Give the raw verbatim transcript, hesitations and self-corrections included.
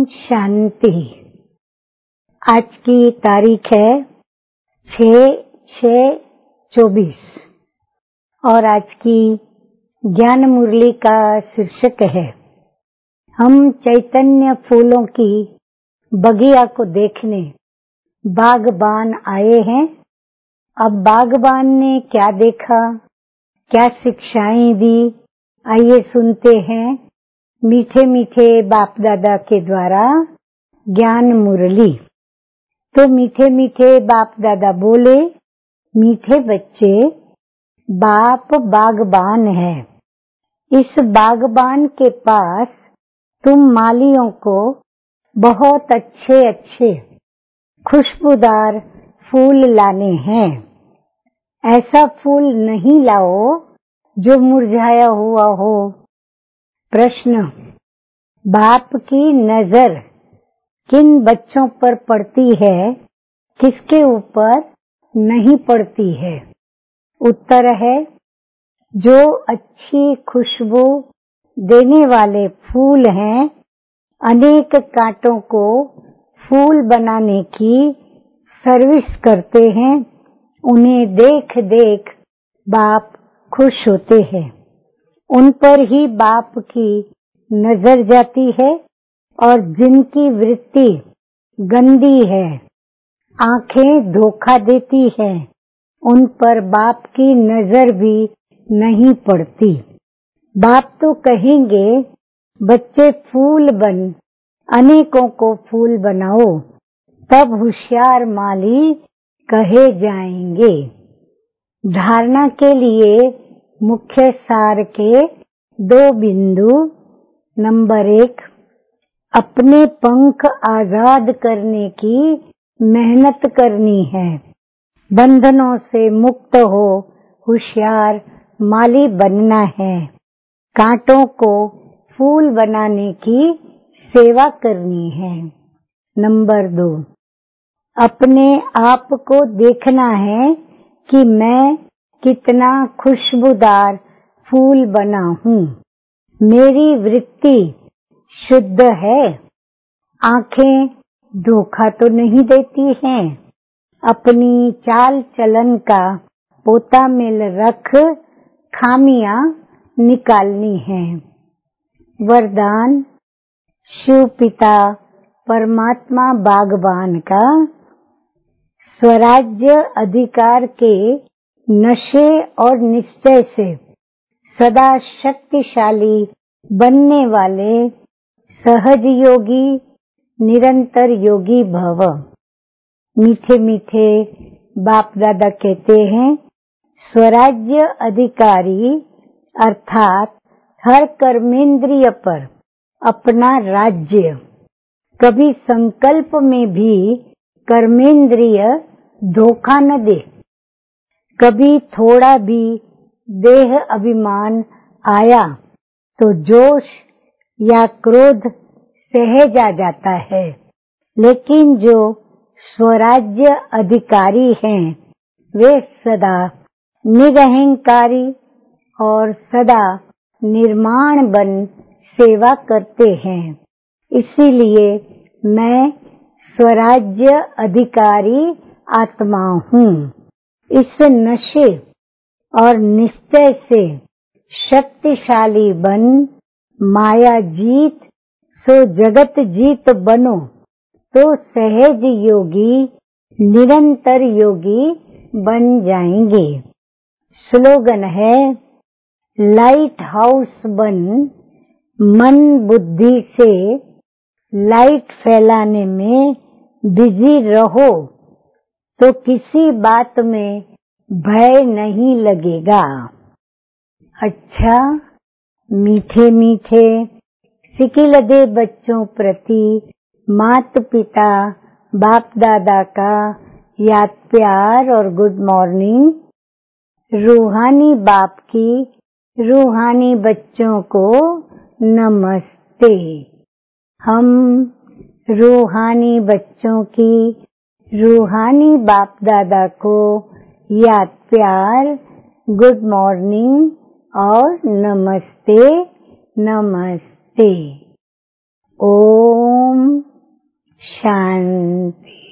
शांति। आज की तारीख है छह छह चौबीस और आज की ज्ञान मुरली का शीर्षक है हम चैतन्य फूलों की बगिया को देखने बागबान आए हैं। अब बागबान ने क्या देखा, क्या शिक्षाएं दी, आइए सुनते हैं मीठे मीठे बाप दादा के द्वारा ज्ञान मुरली। तो मीठे मीठे बाप दादा बोले, मीठे बच्चे, बाप बागबान है। इस बागबान के पास तुम मालियों को बहुत अच्छे अच्छे खुशबूदार फूल लाने हैं। ऐसा फूल नहीं लाओ जो मुरझाया हुआ हो। प्रश्न, बाप की नजर किन बच्चों पर पड़ती है, किसके ऊपर नहीं पड़ती है? उत्तर है, जो अच्छी खुशबू देने वाले फूल हैं, अनेक कांटों को फूल बनाने की सर्विस करते हैं, उन्हें देख देख बाप खुश होते हैं। उन पर ही बाप की नजर जाती है और जिनकी वृत्ति गंदी है, आंखें धोखा देती है, उन पर बाप की नजर भी नहीं पड़ती। बाप तो कहेंगे, बच्चे फूल बन, अनेकों को फूल बनाओ, तब होशियार माली कहे जाएंगे। धारणा के लिए मुख्य सार के दो बिंदु। नंबर एक, अपने पंख आजाद करने की मेहनत करनी है। बंधनों से मुक्त हो होशियार माली बनना है। कांटों को फूल बनाने की सेवा करनी है। नंबर दो, अपने आप को देखना है कि मैं कितना खुशबूदार फूल बना हूँ। मेरी वृत्ति शुद्ध है, आंखें धोखा तो नहीं देती हैं। अपनी चाल चलन का पोता मेल रख खामियां निकालनी हैं। वरदान, शिव पिता परमात्मा बागबान का स्वराज्य अधिकार के नशे और निश्चय से सदा शक्तिशाली बनने वाले सहज योगी, निरंतर योगी भव। मीठे मीठे बाप दादा कहते हैं, स्वराज्य अधिकारी अर्थात हर कर्मेंद्रिय पर अपना राज्य। कभी संकल्प में भी कर्मेंद्रिय धोखा न दे। कभी थोड़ा भी देह अभिमान आया तो जोश या क्रोध सहज आ जाता है, लेकिन जो स्वराज्य अधिकारी हैं, वे सदा निरहंकारी और सदा निर्माण बन सेवा करते हैं। इसीलिए मैं स्वराज्य अधिकारी आत्मा हूँ। इस नशे और निश्चय से शक्तिशाली बन माया जीत सो जगत जीत बनो, तो सहज योगी निरंतर योगी बन जाएंगे। स्लोगन है, लाइट हाउस बन, मन बुद्धि से लाइट फैलाने में बिजी रहो, तो किसी बात में भय नहीं लगेगा। अच्छा, मीठे मीठे सिकिलदे बच्चों प्रति माता पिता बाप दादा का याद प्यार और गुड मॉर्निंग। रूहानी बाप की रूहानी बच्चों को नमस्ते। हम रूहानी बच्चों की रूहानी बाप दादा को याद प्यार, गुड मॉर्निंग और नमस्ते नमस्ते। ओम शांति।